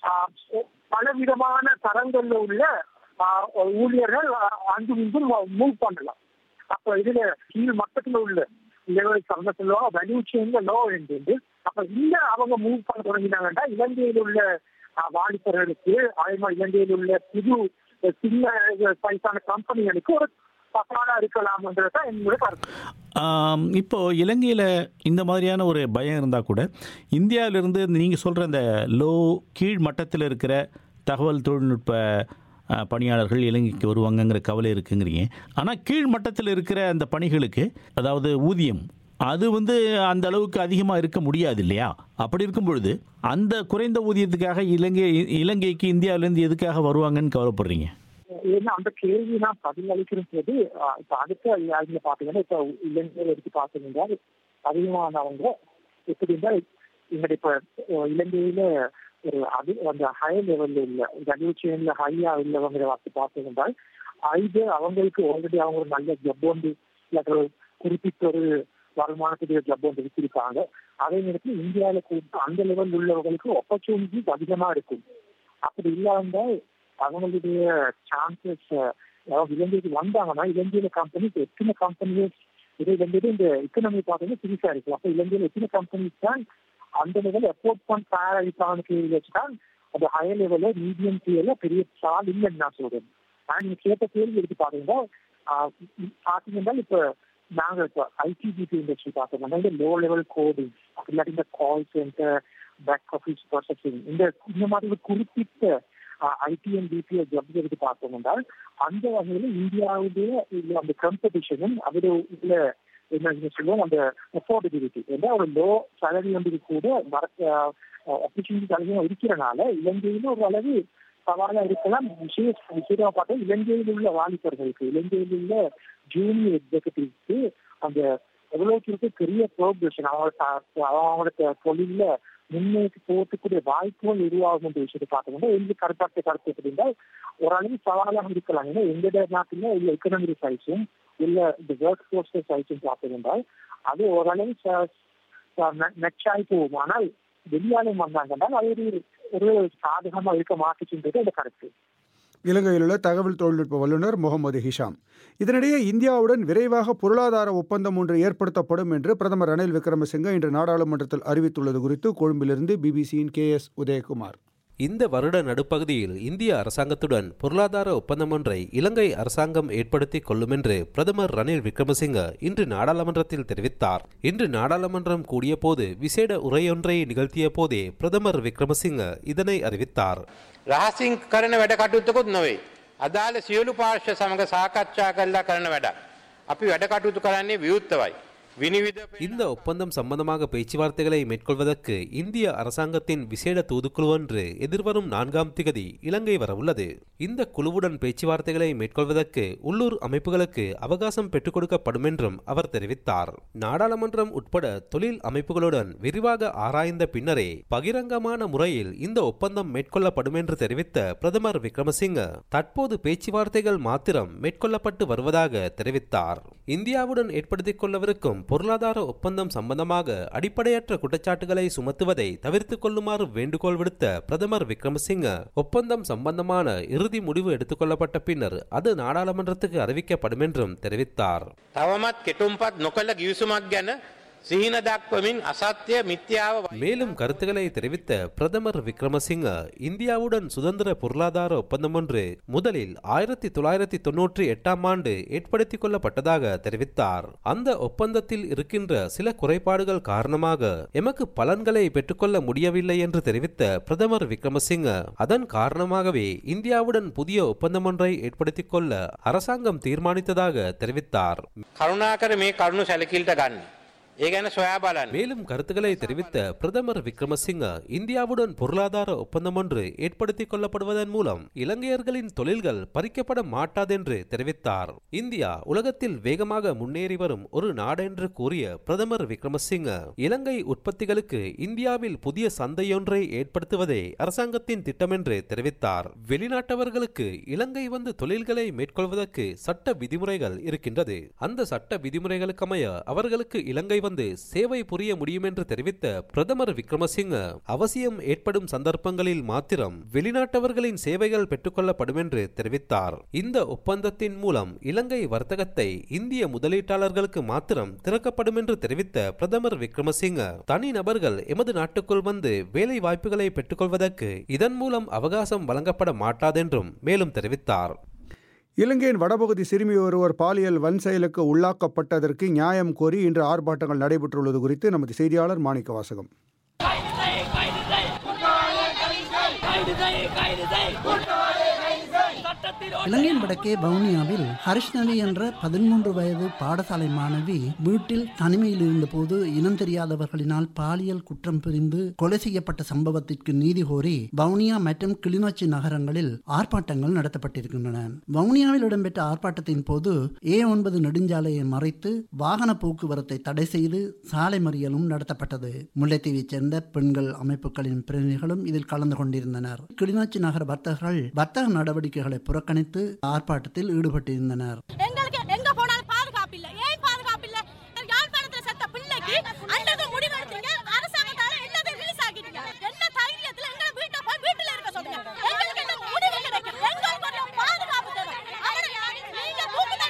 பல விதமான தரங்கள்ல உள்ள ஊழியர்கள் அங்கும் இங்கும் மூவ் பண்ணலாம். அப்ப இதுல கீழ் மட்டத்துல உள்ள லெவல் சார்ந்த சொல்லுவாங்க வேல்யூ செயின்ல லோ என்று. அப்ப இந்த அவங்க மூவ் பண்ண தொடங்கினாங்கன்னா இலங்கையில் உள்ள வாலிபர்களுக்கு அதே மாதிரி இலங்கையில் உள்ள புது சின்ன சைஸான கம்பெனிகளுக்கு ஒரு பக்கானா இருக்கலாம்ன்றதான் என்னுடைய கருத்து. இப்போ இலங்கையில் இந்த மாதிரியான ஒரு பயம் இருந்தால் கூட இந்தியாவிலிருந்து நீங்கள் சொல்கிற இந்த லோ கீழ் மட்டத்தில் இருக்கிற தகவல் தொழில்நுட்ப பணியாளர்கள் இலங்கைக்கு வருவாங்கங்கிற கவலை இருக்குங்கிறீங்க. ஆனால் கீழ் மட்டத்தில் இருக்கிற அந்த பணிகளுக்கு அதாவது ஊதியம் அது வந்து அந்த அளவுக்கு அதிகமாக இருக்க முடியாது இல்லையா? அப்படி இருக்கும் பொழுது அந்த குறைந்த ஊதியத்துக்காக இலங்கை இலங்கைக்கு இந்தியாவிலேருந்து எதுக்காக வருவாங்கன்னு கவலைப்படுறீங்க? ஏன்னா அந்த கேள்வி நான் பதில் அளிக்கிற போது இப்போ அடுத்த இதுல பார்த்தீங்கன்னா இப்போ இலங்கையில் எடுத்து பார்த்தீங்கன்னா அதிகமானவங்க எப்படி இருந்தால் எங்களுடைய இப்போ இலங்கையில ஒரு அது அந்த ஹை லெவல்ல இல்லை வேல்யூ செயின்ல ஹையா இல்லவங்கிற வார்த்தை பார்த்தீங்கன்னா இது அவங்களுக்கு ஆல்ரெடி அவங்க ஒரு நல்ல ஜப் ஒன்று இல்லாட்ட ஒரு குறிப்பிட்ட ஒரு வருமானத்துடைய ஜப் ஒன்று வச்சிருக்காங்க. அதே நேரத்தில் இந்தியாவில கூட அந்த லெவல் உள்ளவர்களுக்கு ஆப்பர்ச்சுனிட்டிஸ் அதிகமா இருக்கும். அப்படி இல்லாமல் அவங்களுடைய சான்சஸ் அதாவது இலங்கைக்கு வந்தாங்கன்னா இலங்கையில கம்பெனிஸ் எத்தனை கம்பெனிஸ் இதை வந்துட்டு இந்த எக்கனாமி பார்த்தீங்கன்னா புதுசா இருக்கு. அப்ப இலங்கையில எத்தனை கம்பெனிஸ் தான் அந்த லெவல் எஃபோர்ட் பண்ண தயாரிப்பான கேள்வி வச்சுதான் அது ஹையர் லெவல்ல மீடியம் டியர்ல பெரிய சால் இல்லைன்னு நான் சொல்றேன். ஆனா நீங்க கேட்ட கேள்வி எடுத்து பாத்தீங்கன்னா பாத்தீங்கன்னா இப்ப நாங்க இப்போ ஐடிபிடி இண்டஸ்ட்ரி பார்த்தோம்னா இந்த லோ லெவல் கோடிங் இல்லாட்டி இந்த call centre back office processing இந்த இந்த மாதிரி ஒரு குறிப்பிட்ட ஐடி அண்ட் பிபிஓ ஜாப் எடுத்து பார்த்தோம் என்றால் அந்த வகையில இந்தியாவுடைய அந்த காம்படிஷனும் அதில் உள்ள என்ன சொல்லுவோம் அந்த அஃபோர்டபிலிட்டி ஏன்னா ஒரு லோ சேலரி வந்து கூட ஆப்பர்ச்சுனிட்டி அதிகமாக இருக்கிறனால இலங்கையில ஒரு அளவு சவாலாக இருக்கலாம். விசேஷ விசேஷமாக பார்த்தா இலங்கையில் உள்ள வாலிபர்களுக்கு இலங்கையில் உள்ள ஜூனியர் எக்ஸிகூட்டிவ்க்கு அந்த எவ்வளோக்கு பெரிய ப்ரோக்ரஷன் அவங்க அவங்களோட தொழில முன்னேற்றி போகக்கூடிய வாய்ப்புகள் உருவாகும் என்ற விஷயத்தை பார்த்தோம்னா எங்க கருத்தாட்ட கருத்து எப்படின்றால் ஓரளவு சவாலாக இருக்கலாம். ஏன்னா எங்களுடைய நாட்டில் உள்ள எக்கனாமிக் சைஸும் இல்ல இந்த ஒர்க் ஃபோர்ஸ் சைஸும் பார்த்தோம் என்றால் அது ஓரளவு நச்சாய் போகும். ஆனால் வெளியாலும் வந்தாங்கன்னா அது ஒரு ஒரு சாதகமாக இருக்க மாட்டுச்சுன்றது அந்த கருத்து. இலங்கையில் உள்ள தகவல் தொழில்நுட்ப வல்லுநர் முகமது ஹிஷாம். இதனிடையே இந்தியாவுடன் விரைவாக பொருளாதார ஒப்பந்தம் ஒன்று ஏற்படுத்தப்படும் என்று பிரதமர் ரணில் விக்ரமசிங்கே இன்று நாடாளுமன்றத்தில் அறிவித்துள்ளது குறித்து கொழும்பிலிருந்து பிபிசியின் கே எஸ் உதயகுமார். இந்த வருட நடுப்பகுதியில் இந்திய அரசாங்கத்துடன் பொருளாதார ஒப்பந்தம் ஒன்றை இலங்கை அரசாங்கம் ஏற்படுத்திக் கொள்ளும் என்று பிரதமர் ரணில் விக்ரமசிங்கே இன்று நாடாளுமன்றத்தில் தெரிவித்தார். இன்று நாடாளுமன்றம் கூடிய போது விசேட உரையொன்றை நிகழ்த்திய போதே பிரதமர் விக்ரமசிங்கே இதனை அறிவித்தார். රහසින් කරන වැඩ කටයුත්තකුත් නොවේ. අදාළ සියලු පාර්ශ්ව සමග සාකච්ඡා කරලා කරන වැඩ. අපි වැඩ කටයුතු කරන්නේ විවෘතවයි. இந்த ஒப்பந்தம் சம்பந்தமாக பேச்சுவார்த்தைகளை மேற்கொள்வதற்கு இந்திய அரசாங்கத்தின் விசேட தூதுக்குழு ஒன்று எதிர்வரும் நான்காம் திகதி இலங்கை வரவுள்ளது. இந்த குழுவுடன் பேச்சுவார்த்தைகளை மேற்கொள்வதற்கு உள்ளூர் அமைப்புகளுக்கு அவகாசம் பெற்றுக் கொடுக்கப்படும் என்றும் அவர் தெரிவித்தார். நாடாளுமன்றம் உட்பட தொழில் அமைப்புகளுடன் விரிவாக ஆராய்ந்த பின்னரே பகிரங்கமான முறையில் இந்த ஒப்பந்தம் மேற்கொள்ளப்படும் என்று தெரிவித்த பிரதமர் விக்ரமசிங்கே தற்போது பேச்சுவார்த்தைகள் மாத்திரம் மேற்கொள்ளப்பட்டு வருவதாக தெரிவித்தார். இந்தியாவுடன் ஏற்படுத்திக் கொள்ளவிருக்கும் பொருளாதார ஒப்பந்தம் சம்பந்தமாக அடிப்படையற்ற குற்றச்சாட்டுகளை சுமத்துவதை தவிர்த்துக் கொள்ளுமாறு வேண்டுகோள் விடுத்த பிரதமர் விக்ரமசிங்கே ஒப்பந்தம் சம்பந்தமான இறுதி முடிவு எடுத்துக் கொள்ளப்பட்ட பின்னர் அது நாடாளுமன்றத்துக்கு அறிவிக்கப்படும் என்றும் தெரிவித்தார். තවමත් කෙටුම්පත් නොකළ ගිවිසුමක් ගැන සිහින දක්වමින් අසත්‍ය මිත්‍යාව மேலும் கருத்துக்களை தெரிவித்த பிரதமர் விக்ரமசிங்கே இந்தியாவுடன் சுதந்திர பொருளாதார ஒப்பந்தம் ஒன்று முதலில் ஆயிரத்தி தொள்ளாயிரத்தி தொன்னூற்றி எட்டாம் ஆண்டு ஏற்படுத்திக் கொள்ளப்பட்டதாக தெரிவித்தார். அந்த ஒப்பந்தத்தில் இருக்கின்ற சில குறைபாடுகள் காரணமாக எமக்கு பலன்களை பெற்றுக்கொள்ள முடியவில்லை என்று தெரிவித்த பிரதமர் விக்ரமசிங்கே அதன் காரணமாகவே இந்தியாவுடன் புதிய ஒப்பந்தம் ஒன்றை ஏற்படுத்திக் கொள்ள அரசாங்கம் தீர்மானித்ததாக தெரிவித்தார். කරුණාකර මේ කරුණු සැලකිලිට ගන්න. மேலும் கருத்துக்களை தெரிவித்த பிரதமர் விக்ரமசிங்கே இந்தியாவுடன் பொருளாதார ஒப்பந்தம் ஒன்று ஏற்படுத்திக் கொள்ளப்படுவதன் மூலம் இலங்கையர்களின் தொழில்கள் பறிக்கப்பட மாட்டாதென்று தெரிவித்தார். இந்தியா உலகத்தில் வேகமாக முன்னேறி வரும் ஒரு நாடென்று கூறிய பிரதமர் விக்ரமசிங்கே இலங்கை உற்பத்திகளுக்கு இந்தியாவில் புதிய சந்தையொன்றை ஏற்படுத்துவதே அரசாங்கத்தின் திட்டம் என்று தெரிவித்தார். வெளிநாட்டவர்களுக்கு இலங்கை வந்து தொழில்களை மேற்கொள்வதற்கு சட்ட விதிமுறைகள் இருக்கின்றது. அந்த சட்ட விதிமுறைகளுக்கமைய அவர்களுக்கு இலங்கை வந்து சேவை புரிய முடியும் என்று தெரிவித்த பிரதமர் விக்ரமசிங்கே அவசியம் ஏற்படும் சந்தர்ப்பங்களில் மாத்திரம் வெளிநாட்டவர்களின் சேவைகள் பெற்றுக்கொள்ளப்படும் என்று தெரிவித்தார். இந்த ஒப்பந்தத்தின் மூலம் இலங்கை வர்த்தகத்தை இந்திய முதலீட்டாளர்களுக்கு மாத்திரம் திறக்கப்படும் என்று தெரிவித்த பிரதமர் விக்ரமசிங்கே தனிநபர்கள் எமது நாட்டுக்குள் வந்து வேலை வாய்ப்புகளை பெற்றுக்கொள்வதற்கு இதன் மூலம் அவகாசம் வழங்கப்பட மாட்டாதென்றும் மேலும் தெரிவித்தார். இலங்கையின் வடபகுதி சிறுமி ஒருவர் பாலியல் வன்செயலுக்கு உள்ளாக்கப்பட்டதற்கு நியாயம் கோரி இன்று ஆர்ப்பாட்டங்கள் நடைபெற்றுள்ளது குறித்து நமது செய்தியாளர் மாணிக்க வாசகம். இலங்கையின் வடக்கே வவுனியாவில் ஹரிஷ்ணவி என்ற பதிமூன்று வயது பாடசாலை மாணவி வீட்டில் தனிமையில் இருந்தபோது இனம் தெரியாதவர்களினால் பாலியல் குற்றம் புரிந்து கொலை செய்யப்பட்ட சம்பவத்திற்கு நீதி கோரி வவுனியா மற்றும் கிளிநொச்சி நகரங்களில் ஆர்ப்பாட்டங்கள் நடத்தப்பட்டிருக்கின்றன. வவுனியாவில் இடம்பெற்ற ஆர்ப்பாட்டத்தின் போது ஏ ஒன்பது நெடுஞ்சாலையை மறைத்து வாகன போக்குவரத்தை தடை செய்து சாலை மறியலும் நடத்தப்பட்டது. முல்லைத்தீவைச் சேர்ந்த பெண்கள் அமைப்புகளின் பிரதிநிதிகளும் இதில் கலந்து கொண்டிருந்தனர். கிளிநொச்சி நகர வர்த்தகர்கள் வர்த்தக நடவடிக்கைகளை புறக்கணித்து ஆர்ப்பாட்டத்தில் ஈடுபட்டிருந்தனர். எங்களுக்கு எங்க போனாலும் பாதுகாப்பு இல்ல. ஏன் பாதுகாப்பு இல்ல? யாழ்ப்பாணத்துல செத்த பிள்ளைக்கு அண்டது முடிவெடுத்தீங்க. அரசாங்கத்தால எல்லாத்தையும் ரிலீஸ் ஆக்கிட்டீங்க. என்ன தைரியத்துல எங்க வீட்டை போய் வீட்டுல இருக்க சொல்லுங்க. எங்களுக்கு என்ன முடிவு கிடைக்கும்? எங்களுக்கு கொஞ்சம் பாதுகாப்பு தேவை. அவரை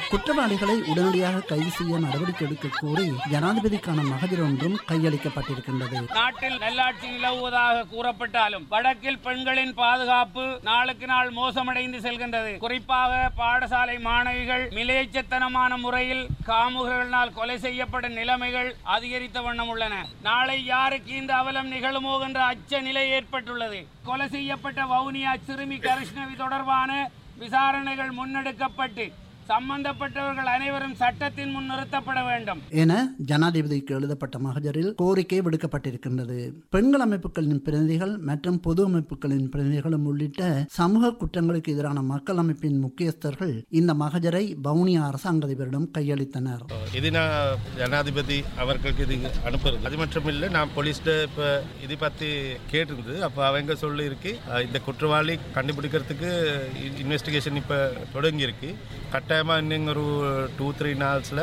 குற்றவாளிகளை உடனடியாக கைது செய்ய நடவடிக்கை எடுக்க கோரி ஜனாதிபதிக்கான மகஜர் ஒன்றும் கையளிக்கப்பட்டிருக்கின்றது. நாட்டில் நல்லாட்சி நிலவுவதாக கூறப்பட்டாலும் வடக்கில் பெண்களின் பாதுகாப்பு நாளுக்கு நாள் மோசமடைந்து செல்கின்றது. குறிப்பாக பாடசாலை மாணவிகள் மிலேச்சத்தனமான முறையில் காமுகர்களால் கொலை செய்யப்படும் நிலைமைகள் அதிகரித்த வண்ணம் உள்ளன. நாளை யாருக்கு இந்த அவலம் நிகழுமோ என்ற அச்ச நிலை ஏற்பட்டுள்ளது. கொலை செய்யப்பட்ட வவுனியா சிறுமி கரிஷ்ணவி தொடர்பான விசாரணைகள் முன்னெடுக்கப்பட்டு சம்பந்தப்பட்டவர்கள் அனைவரும் சட்டத்தின் முன் நிறுத்தப்பட வேண்டும் என ஜனாதிபதிக்கு எழுதப்பட்ட மகஜரில் கோரிக்கை விடுக்கப்பட்டிருக்கின்றது. பெண்கள் அமைப்புகளின் பிரதிநிதிகள் மற்றும் பொது அமைப்புகளின் பிரதிநிதிகளும் உள்ளிட்ட சமூக குற்றங்களுக்கு எதிரான மக்கள் அமைப்பின் முக்கியஸ்தர்கள் இந்த மகஜரை வவுனியா அரசாங்க அதிபரிடம் கையளித்தனர். இது நான் ஜனாதிபதி அவர்களுக்கு இது அனுப்புறது. அது மட்டும் இல்லை, நான் போலீஸ்ட இப்போ இது பற்றி கேட்டிருந்தது. அப்போ அவங்க சொல்லி இருக்கு இந்த குற்றவாளி கண்டுபிடிக்கிறதுக்கு இன்வெஸ்டிகேஷன் இப்போ தொடங்கி இருக்கு. கட்டாயமாக இன்னும் ஒரு டூ த்ரீ நாள்ஸில்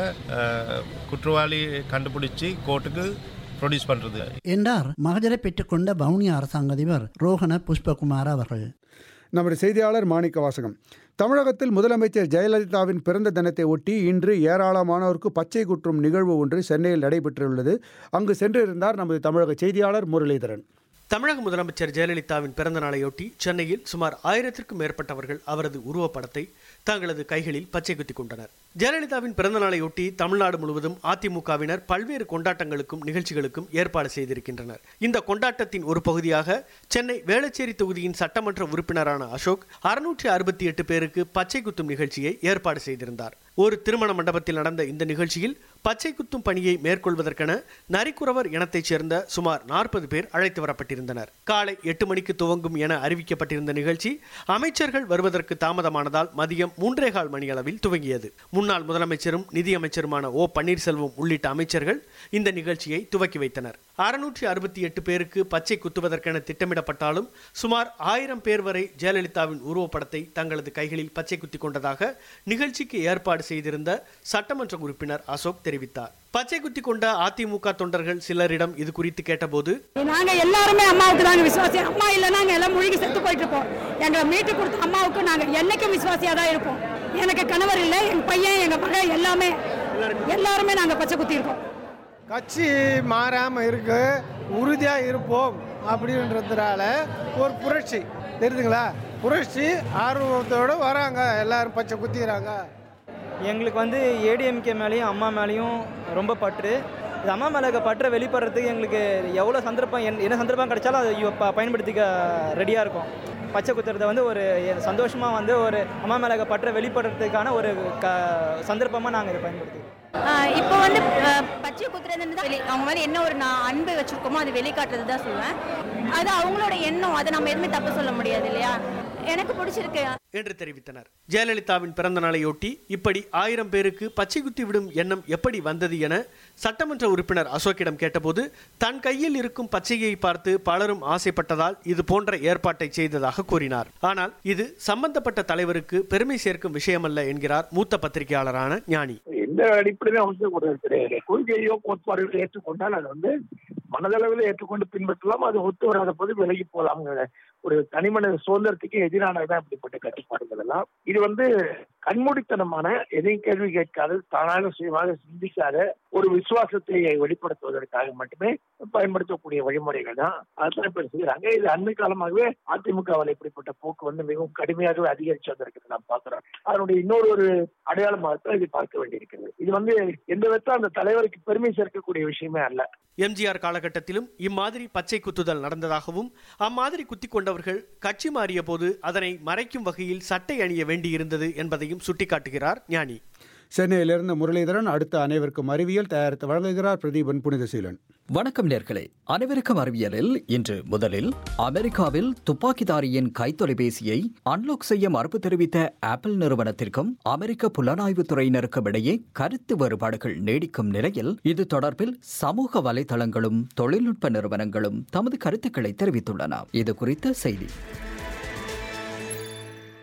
குற்றவாளி கண்டுபிடிச்சி கோர்ட்டுக்கு ப்ரொடியூஸ் பண்ணுறது என்றார் மகஜரை பெற்றுக்கொண்ட வவுனியா அரசாங்க அதிபர் ரோஹண புஷ்பகுமார் அவர்கள். நமது செய்தியாளர் மாணிக்க வாசகம். தமிழகத்தில் முதலமைச்சர் ஜெயலலிதாவின் பிறந்த தினத்தை ஒட்டி இன்று ஏராளமானோருக்கு பச்சை குற்றும் நிகழ்வு ஒன்று சென்னையில் நடைபெற்றுள்ளது. அங்கு சென்றிருந்தார் நமது தமிழக செய்தியாளர் முரளிதரன். தமிழக முதலமைச்சர் ஜெயலலிதாவின் பிறந்த நாளையொட்டி சென்னையில் சுமார் ஆயிரத்திற்கும் மேற்பட்டவர்கள் அவரது உருவப்படத்தை தங்களது கைகளில் பச்சை குத்திக் கொண்டனர். ஜெயலலிதாவின் பிறந்த நாளையொட்டி தமிழ்நாடு முழுவதும் அதிமுகவினர் பல்வேறு கொண்டாட்டங்களுக்கும் நிகழ்ச்சிகளுக்கும் ஏற்பாடு செய்திருக்கின்றனர். இந்த கொண்டாட்டத்தின் ஒரு பகுதியாக சென்னை வேளச்சேரி தொகுதியின் சட்டமன்ற உறுப்பினரான அசோக் அறுநூற்றி அறுபத்தி எட்டு பேருக்கு பச்சை குத்தும் நிகழ்ச்சியை ஏற்பாடு செய்திருந்தார். ஒரு திருமண மண்டபத்தில் நடந்த இந்த நிகழ்ச்சியில் பச்சை குத்தும் பணியை மேற்கொள்வதற்கென நரிக்குறவர் இனத்தைச் சேர்ந்த சுமார் நாற்பது பேர் அழைத்து வரப்பட்டிருந்தனர். காலை எட்டு மணிக்கு துவங்கும் என அறிவிக்கப்பட்டிருந்த நிகழ்ச்சி அமைச்சர்கள் வருவதற்கு தாமதமானதால் மதியம் மூன்றே கால் மணி அளவில் துவங்கியது. முன்னாள் முதலமைச்சரும் நிதியமைச்சருமான ஓ பன்னீர்செல்வம் உள்ளிட்ட அமைச்சர்கள் இந்த நிகழ்ச்சியை துவக்கி வைத்தனர். அறுநூற்றி அறுபத்தி எட்டு பேருக்கு பச்சை குத்துவதற்கென திட்டமிடப்பட்டாலும் சுமார் ஆயிரம் பேர் வரை ஜெயலலிதாவின் உருவப்படத்தை தங்களது கைகளில் பச்சை குத்தி கொண்டதாக நிகழ்ச்சிக்கு ஏற்பாடு செய்திருந்த சட்டமன்ற உறுப்பினர் அசோக் தெரிவித்தார். பச்சை குத்தி கொண்ட அதிமுக தொண்டர்கள் சிலரிடம் இது குறித்து கேட்டபோது, நாங்க எல்லாருமே அம்மாவுக்கு தாங்க விசுவாசி. அம்மா இல்ல நாங்க எல்லாம் முழுகி செத்து போயிட்டு இருப்போம். எங்களை மீட்டு கொடுத்த அம்மாவுக்கு நாங்க என்னைக்கும் விசுவாசியா தான் இருப்போம். எனக்கு கணவர் இல்லை, எங்க பையன், எங்க மகன் எல்லாமே எல்லாருமே நாங்க பச்சை குத்தி இருக்கோம். கட்சி மாறாம இருக்கு, உறுதியா இருப்போம் அப்படின்றதுனால ஒரு புரட்சி தெரியுதுங்களா? புரட்சி ஆர்வத்தோடு வராங்க, எல்லாரும் பச்சை குத்திக்கிறாங்க. எங்களுக்கு வந்து ஏடிஎம்கே மேலேயும் அம்மா மேலேயும் ரொம்ப பற்று. இது அம்மா மேலே பற்ற வெளிப்படுறதுக்கு எங்களுக்கு எவ்வளோ சந்தர்ப்பம் என்ன சந்தர்ப்பம் கிடைச்சாலும் அதை ப பயன்படுத்திக்க ரெடியாக இருக்கும். பச்சை குத்துறதை வந்து ஒரு சந்தோஷமாக வந்து ஒரு அம்மா மேலே பற்ற வெளிப்படுறதுக்கான ஒரு க சந்தர்ப்பமாக நாங்கள் இதை பயன்படுத்துவோம். இப்போ வந்து பச்சை குத்துறதுன்னு தான் அவங்க மேலே என்ன ஒரு நான் அன்பு வச்சுருக்கோமோ அது வெளிக்காட்டுறது தான் சொல்லுவேன். அது அவங்களோட எண்ணம், அதை நம்ம எதுவுமே தப்பு சொல்ல முடியாது இல்லையா? எனக்கு பிடிச்சிருக்கு என்று தெரிவித்தனர். ஜெயலலிதாவின் பிறந்த நாளையொட்டி இப்படி ஆயிரம் பேருக்கு பச்சை குத்தி விடும் எண்ணம் எப்படி வந்தது என சட்டமன்ற உறுப்பினர் அசோக்கிடம் கேட்டபோது, தன் கையில் இருக்கும் பச்சையை பார்த்து பலரும் ஆசைப்பட்டதால் இது போன்ற ஏற்பாட்டை செய்ததாக கூறினார். ஆனால் இது சம்பந்தப்பட்ட தலைவருக்கு பெருமை சேர்க்கும் விஷயமல்ல என்கிறார் மூத்த பத்திரிகையாளரான ஞானி. எந்த அடிப்படையிலும் அவசியம் கிடையாது. கொள்கையோ கோட்பாடுகளோ ஏற்றுக்கொண்டால் அது வந்து மனதளவில் ஏற்றுக்கொண்டு பின்பற்றலாம். அது ஒத்து வராத போது விலகி போகலாம். ஒரு தனிமனித சுதந்திரத்துக்கு எதிரானதான் இப்படிப்பட்ட கட்டுப்பாடுகள் எல்லாம். இது வந்து கண்மூடித்தனமான எதையும் கேள்வி கேட்காத, தானாக சுயமாக சிந்திக்காத ஒரு விசுவாசத்தை வெளிப்படுத்துவதற்காக மட்டுமே பயன்படுத்தக்கூடிய வழிமுறைகள் தான் அதுதான் இப்ப செய்யறாங்க. இது அண்மை காலமாகவே அதிமுகவில் இப்படிப்பட்ட போக்கு வந்து மிகவும் கடுமையாகவே அதிகரிச்சு வந்திருக்கிறது நாம் பார்க்கிறோம். அதனுடைய இன்னொரு ஒரு அடையாளமாகத்தான் இது பார்க்க வேண்டியிருக்கிறது. இது வந்து எந்த விதத்தில் அந்த தலைவருக்கு பெருமை சேர்க்கக்கூடிய விஷயமே அல்ல. எம்ஜிஆர் காலகட்டத்திலும் இம்மாதிரி பச்சை குத்துதல் நடந்ததாகவும் அம்மாதிரி குத்தி கொண்டவர்கள் கட்சி மாறிய போது அதனை மறைக்கும் வகையில் சட்டை அணிய வேண்டியிருந்தது என்பதையும் சுட்டிக்காட்டுகிறார் ஞானி. சென்னையிலிருந்து முரளிதரன். அடுத்த அனைவருக்கும் அறிவியல் தயாரித்து வழங்குகிறார் பிரதீபன் புனிதசீலன். வணக்கம் நேர்களே, அனைவருக்கும் அறிவியலில் இன்று முதலில் அமெரிக்காவில் துப்பாக்கிதாரியின் கைத்தொலைபேசியை அன்லாக் செய்ய மறுப்பு தெரிவித்த ஆப்பிள் நிறுவனத்திற்கும் அமெரிக்க புலனாய்வுத் துறையினருக்கும் இடையே கருத்து வேறுபாடுகள் நீடிக்கும் நிலையில் இது தொடர்பில் சமூக வலைதளங்களும் தொழில்நுட்ப நிறுவனங்களும் தமது கருத்துக்களை தெரிவித்துள்ளன. இது குறித்த செய்தி.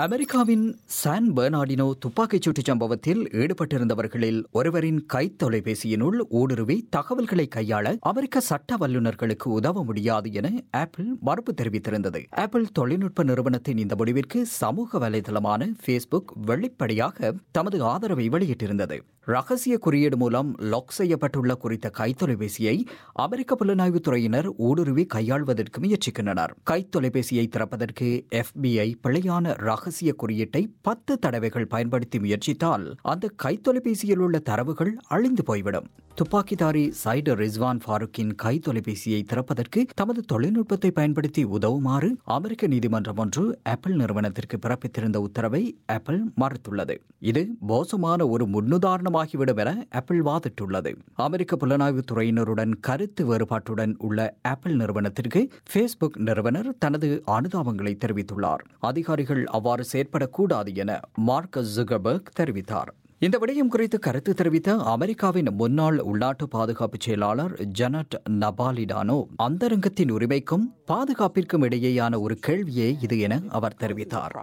அமெரிக்காவின் சான் பெர்னார்டினோ துப்பாக்கிச் சூட்டுச் சம்பவத்தில் ஈடுபட்டிருந்தவர்களில் ஒருவரின் கைத்தொலைபேசியினுள் ஊடுருவி தகவல்களை கையாள அமெரிக்க சட்ட வல்லுநர்களுக்கு உதவ முடியாது என ஆப்பிள் மறுப்பு தெரிவித்திருந்தது. ஆப்பிள் தொழில்நுட்ப நிறுவனத்தின் இந்த முடிவிற்கு சமூக வலைதளமான ஃபேஸ்புக் வெளிப்படையாக தமது ஆதரவை வெளியிட்டிருந்தது. ரகசிய குறியீடு மூலம் லாக் செய்யப்பட்டுள்ள குறித்த கைத்தொலைபேசியை அமெரிக்க புலனாய்வுத் துறையினர் ஊடுருவி கையாள்வதற்கு முயற்சிக்கின்றனர். கைத்தொலைபேசியை திறப்பதற்கு எஃபிஐ பிழையான ரகசிய குறியீட்டை பத்து தடவைகள் பயன்படுத்தி முயற்சித்தால் அந்த கைத்தொலைபேசியில் உள்ள தரவுகள் அழிந்து போய்விடும். துப்பாக்கிதாரி சைடு ரிஸ்வான் ஃபாரூக்கின் கைத்தொலைபேசியை திறப்பதற்கு தமது தொழில்நுட்பத்தை பயன்படுத்தி உதவுமாறு அமெரிக்க நீதிமன்றம் ஒன்று ஆப்பிள் நிறுவனத்திற்கு பிறப்பித்திருந்த உத்தரவை ஆப்பிள் மறுத்துள்ளது. இது மோசமான ஒரு முன்னுதாரணமாகிவிடும் என ஆப்பிள் வாதிட்டுள்ளது. அமெரிக்க புலனாய்வு துறையினருடன் கருத்து வேறுபாட்டுடன் உள்ள ஆப்பிள் நிறுவனத்திற்கு ஃபேஸ்புக் நிறுவனர் தனது அனுதாபங்களை தெரிவித்துள்ளார். அதிகாரிகள் அவ்வாறு செயற்படக்கூடாது என மார்க் ஜுகர்பர்க் தெரிவித்தார். இந்த விடயம் குறித்து கருத்து தெரிவித்த அமெரிக்காவின் முன்னாள் உள்நாட்டு பாதுகாப்பு செயலாளர் ஜெனட் நபாலிடானோ அந்தரங்கத்தின் உரிமைக்கும் பாதுகாப்பிற்கும் இடையேயான ஒரு கேள்வியே இது என அவர் தெரிவித்தார்.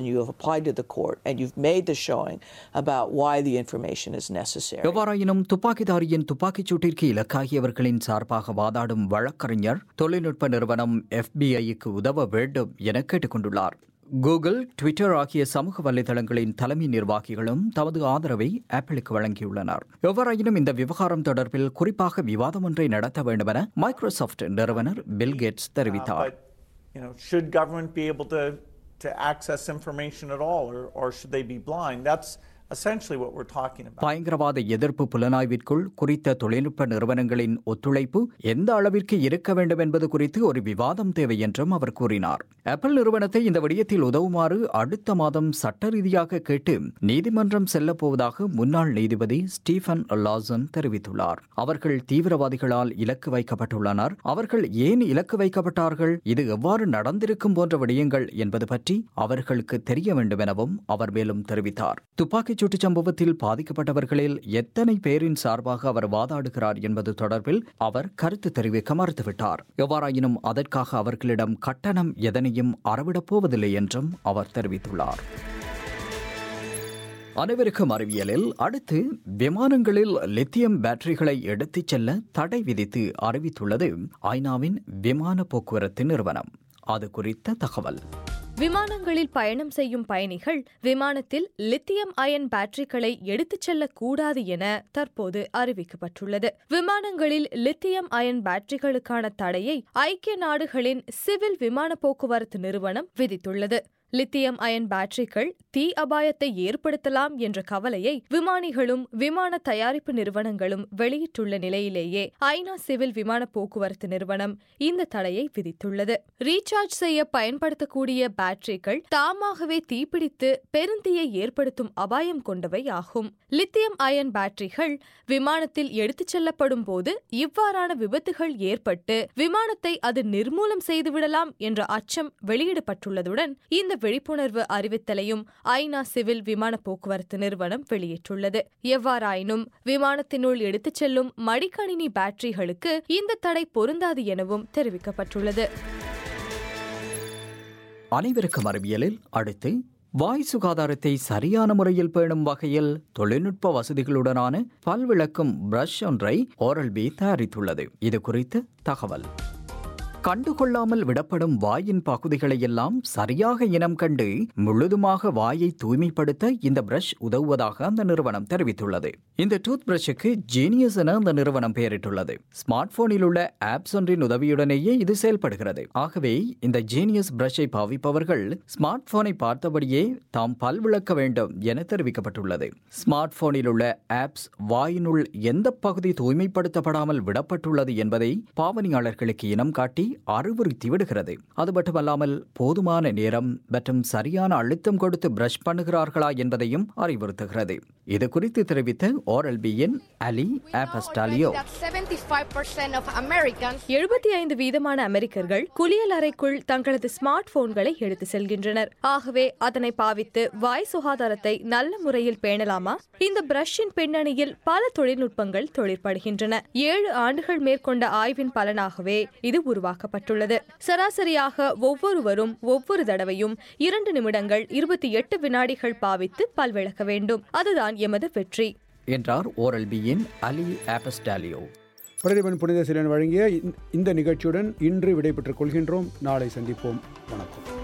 எவ்வாறாயினும் துப்பாக்கிதாரியின் துப்பாக்கிச் சூட்டிற்கு இலக்காகியவர்களின் சார்பாக வாதாடும் வழக்கறிஞர் தொழில்நுட்ப நிறுவனம் எஃபிஐக்கு உதவ வேண்டும் என கேட்டுக் கொண்டுள்ளார். கூகுள், ட்விட்டர் ஆகிய சமூக வலைதளங்களின் தலைமை நிர்வாகிகளும் தமது ஆதரவை ஆப்பிளுக்கு வழங்கியுள்ளனர். எவ்வாறாயினும் இந்த விவகாரம் தொடர்பில் குறிப்பாக விவாதம் ஒன்றை நடத்த வேண்டும் என மைக்ரோசாப்ட் நிறுவனர் பில் கேட்ஸ் தெரிவித்தார். பயங்கரவாத எதிர்ப்பு புலனாய்விற்குள் குறித்த தொழில்நுட்ப நிறுவனங்களின் ஒத்துழைப்பு எந்த அளவிற்கு இருக்க வேண்டும் என்பது குறித்து ஒரு விவாதம் தேவை என்றும் அவர் கூறினார். ஆப்பிள் நிறுவனத்தை இந்த விடயத்தில் உதவுமாறு அடுத்த மாதம் சட்ட ரீதியாக கேட்டு நீதிமன்றம் செல்லப் போவதாக முன்னாள் நீதிபதி ஸ்டீஃபன் லாசன் தெரிவித்துள்ளார். அவர்கள் தீவிரவாதிகளால் இலக்கு வைக்கப்பட்டுள்ளனர். அவர்கள் ஏன் இலக்கு வைக்கப்பட்டார்கள், இது எவ்வாறு நடந்திருக்கும் போன்ற விடயங்கள் என்பது பற்றி அவர்களுக்கு தெரிய வேண்டும் எனவும் அவர் மேலும் தெரிவித்தார். துப்பாக்கி சூட்டுச் சம்பவத்தில் பாதிக்கப்பட்டவர்களில் எத்தனை பேரின் சார்பாக அவர் வாதாடுகிறார் என்பது தொடர்பில் அவர் கருத்து தெரிவிக்க மறுத்துவிட்டார். எவ்வாறாயினும் அதற்காக அவர்களிடம் கட்டணம் எதனையும் அறவிடப் போவதில்லை என்றும் அவர் தெரிவித்துள்ளார். அனைவருக்கும் அறிவியலில் அடுத்து விமானங்களில் லித்தியம் பேட்டரிகளை எடுத்துச் செல்ல தடை விதித்து அறிவித்துள்ளது ஐநாவின் விமான போக்குவரத்து நிறுவனம். அது குறித்த தகவல். விமானங்களில் பயணம் செய்யும் பயணிகள் விமானத்தில் லித்தியம் அயன் பேட்டரிகளை எடுத்துச் செல்லக்கூடாது என தற்போது அறிவிக்கப்பட்டுள்ளது. விமானங்களில் லித்தியம் அயன் பேட்டரிகளுக்கான தடையை ஐக்கிய நாடுகளின் சிவில் விமான போக்குவரத்து நிறுவனம் விதித்துள்ளது. லித்தியம் அயன் பேட்டரிகள் தீ அபாயத்தை ஏற்படுத்தலாம் என்ற கவலையை விமானிகளும் விமான தயாரிப்பு நிறுவனங்களும் வெளியிட்டுள்ள நிலையிலேயே ஐநா சிவில் விமான போக்குவரத்து நிறுவனம் இந்த தடையை விதித்துள்ளது. ரீசார்ஜ் செய்ய பயன்படுத்தக்கூடிய பேட்டரிகள் தாமாகவே தீப்பிடித்து பெருந்தீயை ஏற்படுத்தும் அபாயம் கொண்டவை ஆகும். லித்தியம் அயன் பேட்டரிகள் விமானத்தில் எடுத்துச் செல்லப்படும் போது இவ்வாறான விபத்துகள் ஏற்பட்டு விமானத்தை அது நிர்மூலம் செய்துவிடலாம் என்ற அச்சம் வெளியிடப்பட்டுள்ளதுடன் இந்த விழிப்புணர்வு அறிவித்தலையும் ஐநா சிவில் விமான போக்குவரத்து நிறுவனம் வெளியிட்டுள்ளது. எவ்வாறாயினும் விமானத்தினுள் எடுத்துச் செல்லும் மடிக்கணினி பேட்டரிகளுக்கு இந்த தடை பொருந்தாது எனவும் தெரிவிக்கப்பட்டுள்ளது. அனைவருக்கும் அறிவியலில் அடுத்து வாய் சுகாதாரத்தை சரியான முறையில் பேணும் வகையில் தொழில்நுட்ப வசதிகளுடனான பல்விளக்கும் பிரஷ் ஒன்றை ஓரல் பி தயாரித்துள்ளது. இது குறித்த தகவல். கண்டுகொள்ளாமல் விடப்படும் வாயின் பகுதிகளை எல்லாம் சரியாக இனம் கண்டு முழுதுமாக வாயை தூய்மைப்படுத்த இந்த பிரஷ் உதவுவதாக அந்த நிறுவனம் தெரிவித்துள்ளது. இந்த டூத் பிரஷுக்கு ஜீனியஸ் என அந்த நிறுவனம் பெயரிட்டுள்ளது. ஸ்மார்ட் போனில் உள்ள ஆப்ஸ் ஒன்றின் உதவியுடனேயே இது செயல்படுகிறது. ஆகவே இந்த ஜீனியஸ் பிரஷை பாவிப்பவர்கள் ஸ்மார்ட் போனை பார்த்தபடியே தாம் பல் விளக்க வேண்டும் என தெரிவிக்கப்பட்டுள்ளது. ஸ்மார்ட் போனில் உள்ள ஆப்ஸ் வாயினுள் எந்த பகுதி தூய்மைப்படுத்தப்படாமல் விடப்பட்டுள்ளது என்பதை பாவனையாளர்களுக்கு இனம் காட்டி அறிவுறுத்தி விடுகிறது. அது மட்டுமல்லாமல் போதுமான நேரம் மற்றும் சரியான அழுத்தம் கொடுத்து பிரஷ் பண்ணுகிறார்களா என்பதையும் அறிவுறுத்துகிறது. இது குறித்து தெரிவித்த ஓரல் பியின் அலி ஆபஸ்டாலியோ, எழுபத்தி ஐந்து வீதமான அமெரிக்கர்கள் குளியல் அறைக்குள் தங்களது ஸ்மார்ட் போன்களை எடுத்து செல்கின்றனர். ஆகவே அதனை பாவித்து வாய் சுகாதாரத்தை நல்ல முறையில் பேணலாமா? இந்த பிரஷின் பின்னணியில் பல தொழில்நுட்பங்கள் தொழிற்படுகின்றன. ஏழு ஆண்டுகள் மேற்கொண்ட ஆய்வின் பலனாகவே இது உருவாக்க கட்டாயமாக்கப்பட்டுள்ளது. சராசரியாக ஒவ்வொருவரும் ஒவ்வொரு தடவையும் இரண்டு நிமிடங்கள் இருபத்தி எட்டு வினாடிகள் பாவித்து பல்விளக்க வேண்டும். அதுதான் எமது வெற்றி என்றார் ஓரல்பியின் அலி ஆபஸ்டாலியோ. பிரதீபன் புனித சிலன் வழங்கிய இந்த நிகழ்ச்சியுடன் இன்று விடைபெற்றுக் கொள்கின்றோம். நாளை சந்திப்போம். வணக்கம்.